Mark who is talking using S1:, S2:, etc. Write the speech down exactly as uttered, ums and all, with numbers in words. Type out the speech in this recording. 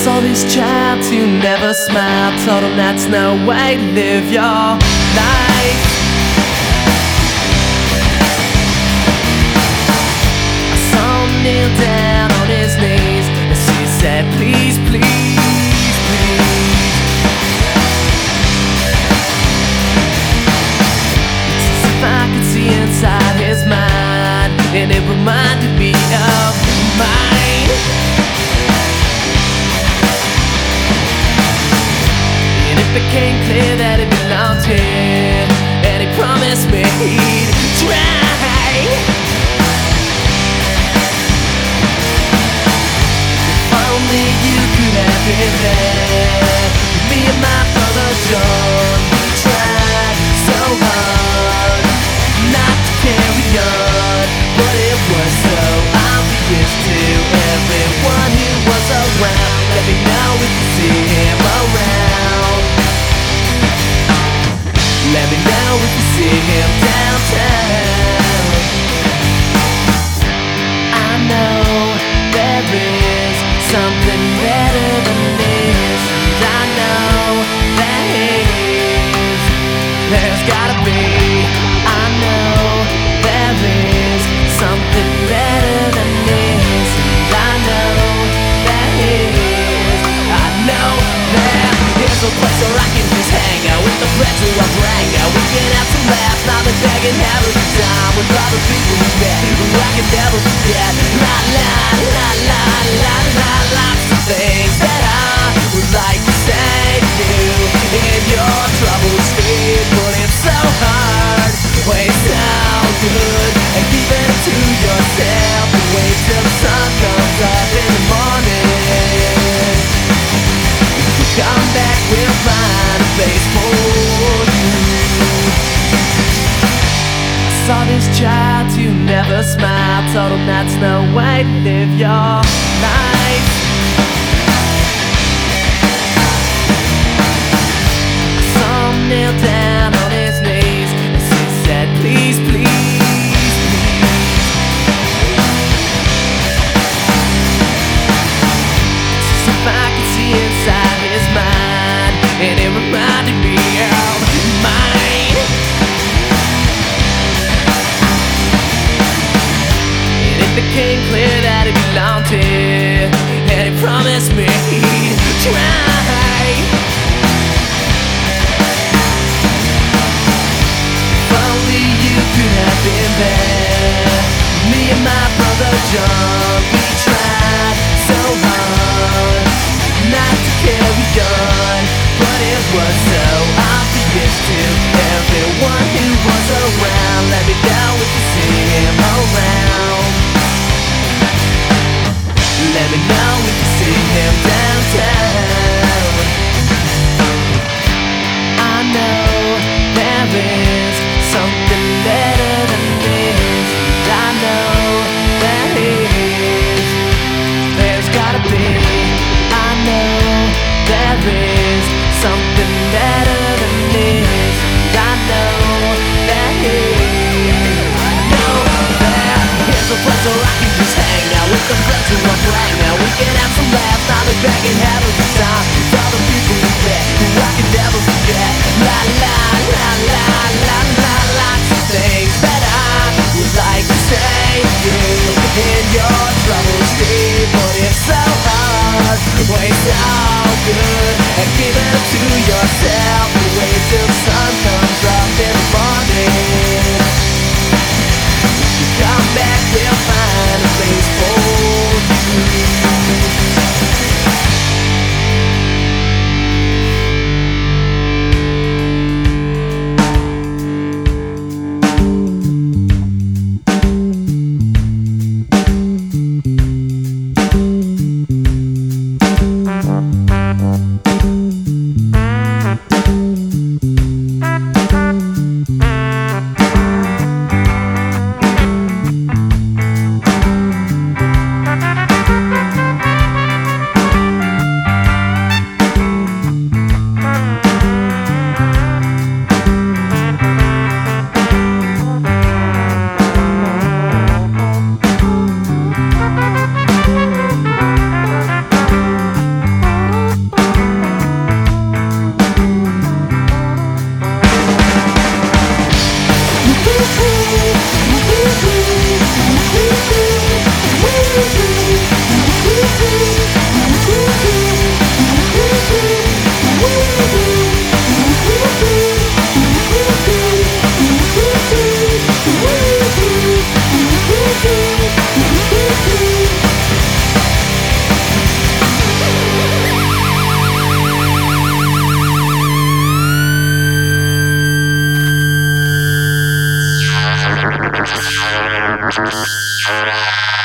S1: saw this child who never smiled, told him that's no way to live your life. I saw him kneel down on his knees, and she said, please, please, please. It's as if I could see inside his mind, and it reminded me of mine. It became clear that it belonged here, and he promised me he'd try. If only you could have been there. Me and my brother John, we tried so hard not to carry on, but it was so obvious to everyone who was around. Let me know if you see him around. Let me know if you see him downtown. I know there is something better than this, and I know there is. There's gotta be. I know there is something better than this, and I know there is. I know there is a place where I can just hang out with the friends who I bring out. We can have some laughs, now they're begging, have a good time with other people we met who I can never forget. La la la la la la, lots of things that I would like to say to you in your troubled state, but it's so hard, way so good, and keep it to yourself and wait till the sun comes up in the morning. Come back, we'll find a place for you. I saw this child who never smiled, told him that's no way to live your life. I saw him kneel down on his knees, and she said, please, please, please. It's as if I could see inside his mind, and it reminded me of mine. And it became clear that it belonged here, and he promised me he'd try. If only you could have been there. Me and my brother John, we tried so hard not to carry on, but it was so obvious to everyone who was around. Let me know if you see him around. Let me know if you see him downtown. I know there is something better than this, and I know there is. There's gotta be. I know there is something better than this, and I know there is. I know there is a place where I can just hang out with the friends who I bring out. We can have some laughs, not a bad. Yes.